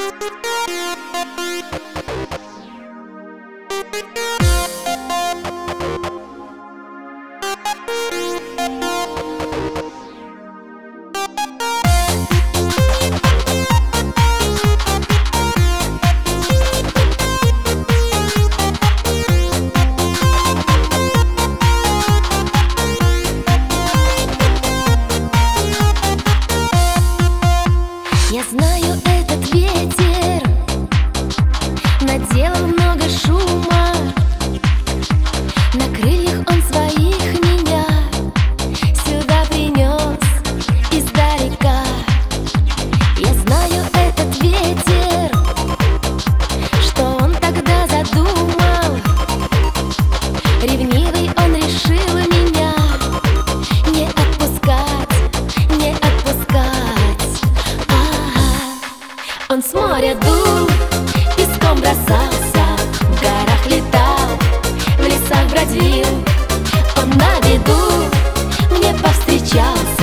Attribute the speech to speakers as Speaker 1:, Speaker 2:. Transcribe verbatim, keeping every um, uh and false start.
Speaker 1: Я знаю, этот ветер наделал много шума. На крыльях он своих меня сюда принес издалека. Я знаю, этот ветер, что он тогда задумал. Ревнивый он решил меня не отпускать, не отпускать. Он с моря дул, песком бросался, в горах летал, в лесах бродил. Он на виду мне повстречался.